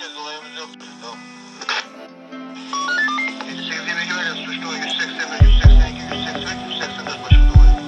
edeceğiz, olayımız yok. Tamam. 782 öyle suçlu, 181, 182, 183, 184 başında olayım.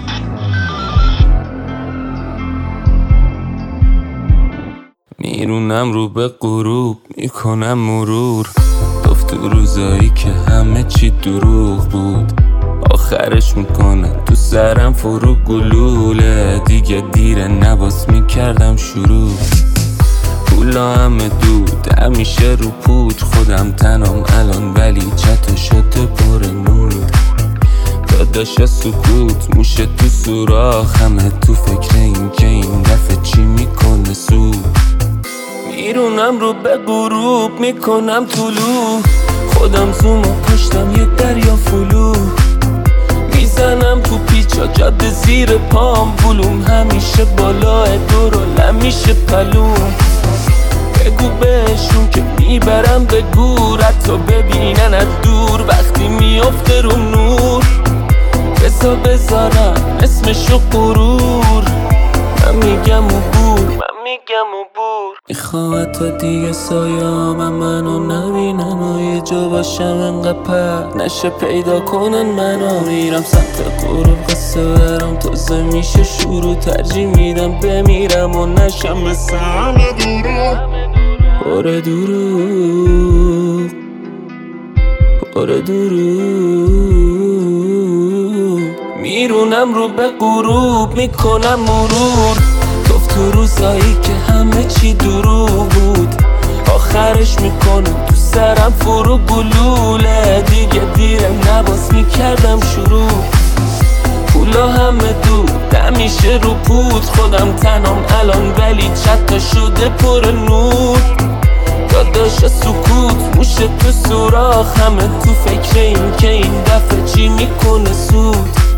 میرونم رو به غروب میکنم مرور گفت تو روزایی که همه چی دروغ بود آخرش میکنه تو سرم فرو گلوله دیگه دیره نباس میکردم شروع پولا همه دود همیشه رو پوچ خودم تنم الان ولی چتا شده پر نور داداش سکوت موشه تو سوراخ همه تو فکر این که این دفعه چی میکنه سود میرونم رو به غروب میکنم طلوع خودم زوم و پشتم یه دریا فلو میزنم تو پیچا جاده زیر پام بلوم همیشه بالای دور و همیشه پلوم بگو بهشون که میبرم به گور حتی ببینن از دور وقتی میافته رو نور بذارم اسمشو غرور من میگم عبور میخوام تا دیگه سایه‌هامم منو نبینن و یه جا باشم انقدر پر نشه پیدا کنن منو میرم سمت غروب قصه برام تازه میشه شروع ترجیح میدم بمیرم و نشم مثل همه دروغ پر دروغ میرونم رو به غروب میکنم مرور گفت تو روزایی که همه چی دروغ بود آخرش میکنم تو سرم فرو گلوله دیگه دیره نباس میکردم شروع پولا همه دود همیشه رو پود خودم تنم الان ولی چتا شده پر نور داداش سکوت موشه تو سوراخ همه تو فکر این که این دفعه چی میکنه سود